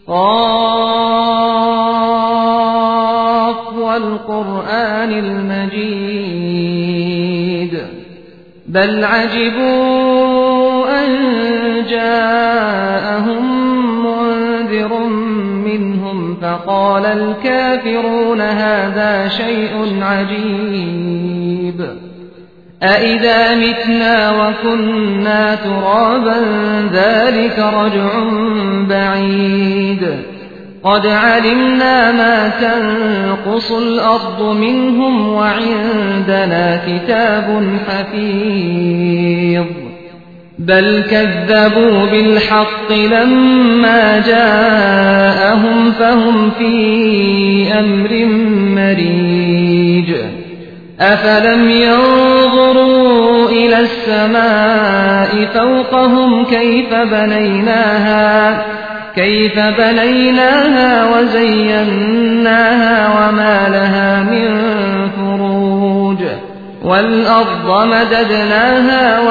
قاف والقرآن المجيد بل عجبوا أن جاءهم منذر منهم فقال الكافرون هذا شيء عجيب أإذا متنا وكنا ترابا ذلك رجع بعيد قد علمنا ما تنقص الأرض منهم وعندنا كتاب حفيظ بل كذبوا بالحق لما جاءهم فهم في أمر مريج أفلم ينظروا إلى السماء فوقهم كيف بنيناها وزيناها وما لها من فروج والأرض مددناها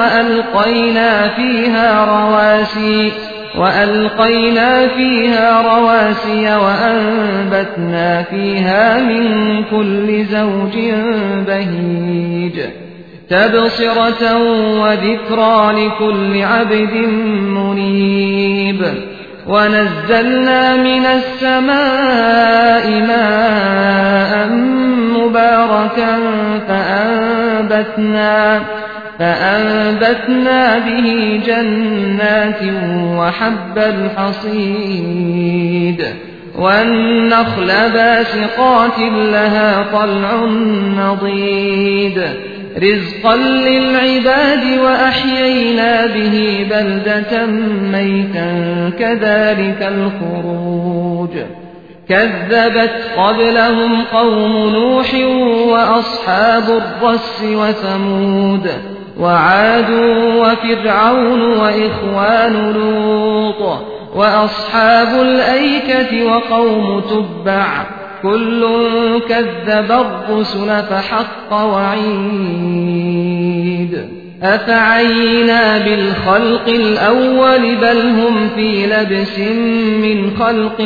وألقينا فيها رواسي وأنبتنا فيها من كل زوج بهيج تبصرة وذكرى لكل عبد منيب ونزلنا من السماء ماء مباركا فأنبتنا به جنات وحب الحصيد والنخل باسقات لها طلع نضيد رزقا للعباد وأحيينا به بلدة ميتا كذلك الخروج كذبت قبلهم قوم نوح وأصحاب الرس وثمود وعاد وفرعون وإخوان لوط وأصحاب الأيكة وقوم تبع كل كذب الرسل فحق وعيد أفعينا بالخلق الأول بل هم في لبس من خلق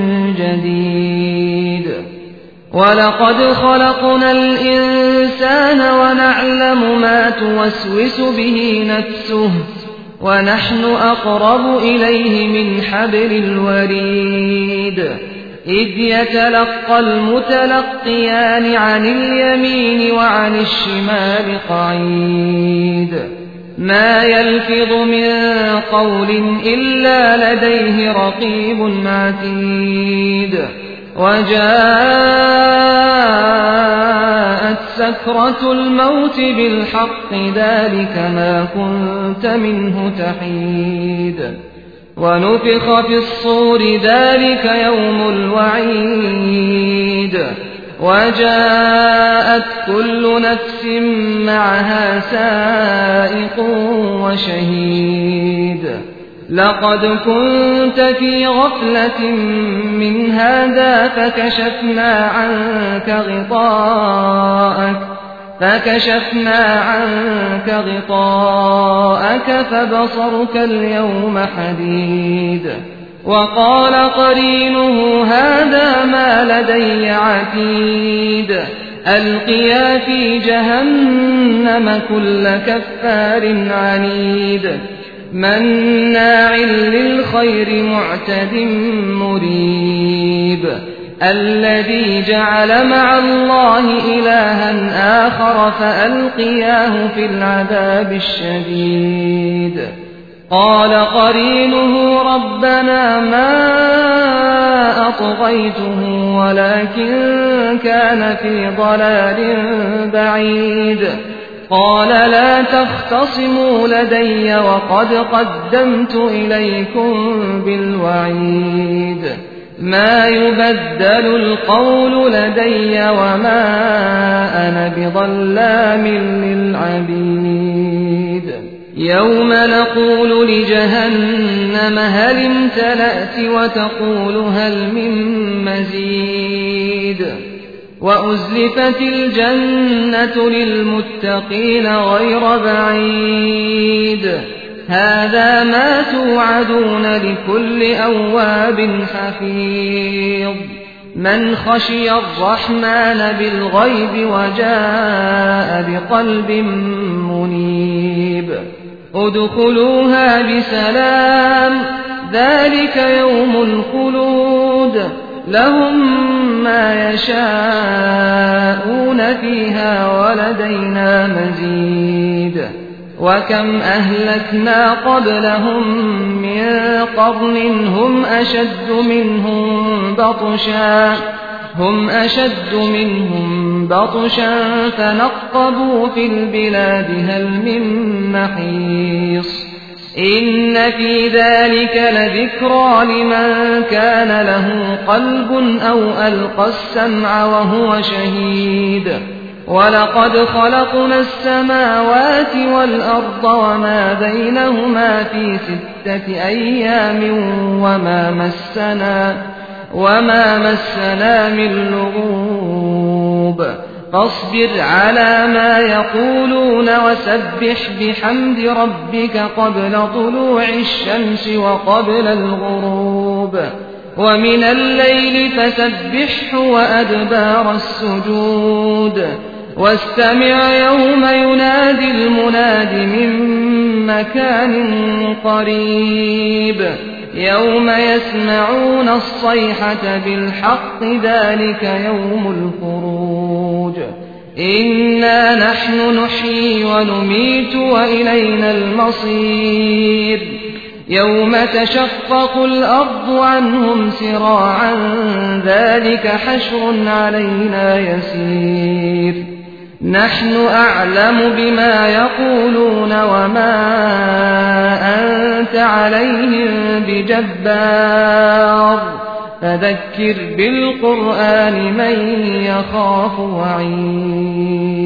جديد ولقد خلقنا الإنسان ونعلم ما توسوس به نفسه ونحن أقرب إليه من حبل الوريد إذ يتلقى المتلقيان عن اليمين وعن الشمال قعيد ما يلفظ من قول إلا لديه رقيب عتيد وجاءت سكرة الموت بالحق ذلك ما كنت منه تحيد ونفخ في الصور ذلك يوم الوعيد وجاءت كل نفس معها سائق وشهيد لقد كنت في غفلة من هذا فكشفنا عنك غطاءك فبصرك اليوم حديد وقال قرينه هذا ما لدي عتيد ألقيا في جهنم كل كفار عنيد مناع للخير معتد مريب الذي جعل مع الله إلها آخر فألقياه في العذاب الشديد قال قرينه ربنا ما أطغيته ولكن كان في ضلال بعيد قال لا تختصموا لدي وقد قدمت إليكم بالوعيد ما يبدل القول لدي وما أنا بظلام للعبيد يوم نقول لجهنم هل امتلأت وتقول هل من مزيد وأزلفت الجنة للمتقين غير بعيد هذا ما توعدون لكل أواب حفيظ من خشي الرحمن بالغيب وجاء بقلب منيب ادخلوها بسلام ذلك يوم الخلود لهم ما يشاءون فيها ولدينا مزيد وكم أهلكنا قبلهم من قرن هم أشد منهم بطشا فنقبوا في البلاد هل من محيص إن في ذلك لذكرى لمن كان له قلب أو ألقى السمع وهو شهيد ولقد خلقنا السماوات والأرض وما بينهما في 6 أيام وما مسنا من لغوب فاصبر على ما يقولون وسبح بحمد ربك قبل طلوع الشمس وقبل الغروب ومن الليل فسبحه وأدبار السجود واستمع يوم ينادي المناد من مكان قريب يوم يسمعون الصيحة بالحق ذلك يوم الخروج إنا نحن نحيي ونميت وإلينا المصير يوم تشقق الأرض عنهم سراعا ذلك حشر علينا يسير نحن أعلم بما يقولون وما أنت عليهم بجبار فذكر بالقرآن من يخاف وعيد